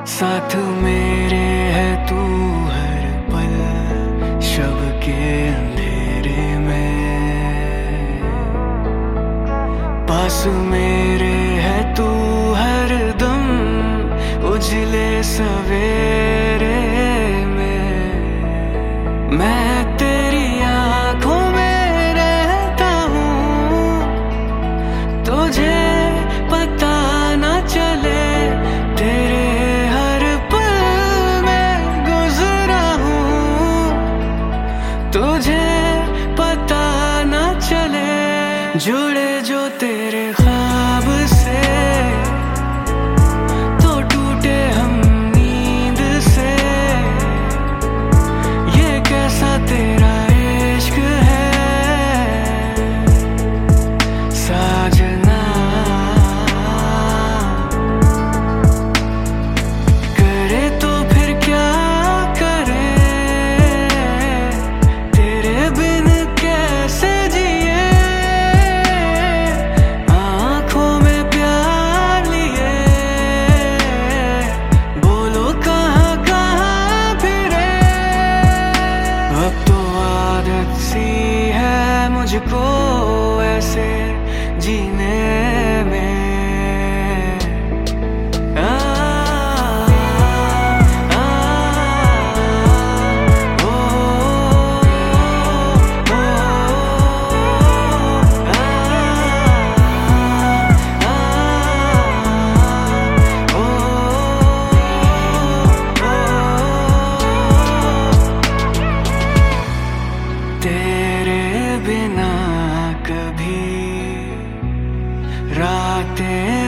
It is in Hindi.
साथ मेरे है तू हर पल, शब के अंधेरे में। पास मेरे है तू हर दम, उजले सवेरे में। मैं तेरी आंखों में रहता हूँ, तुझे पता न चले तेरे हर पल में गुजरा हूँ, तुझे पता न चले। जुड़े जो तेरे ख्वाब से तो टूटे हम नींद से। ये कैसा तेरा इश्क है साजना, करे तो फिर क्या करे, तेरे बिन कैसे जिए। आंखों में प्यार लिए, बोलो कहाँ कहाँ फिरे। अब तो आदत सी है मुझको ऐसे जीने में। आ, आ, ओ, ओ, तेरे बिना कभी रातें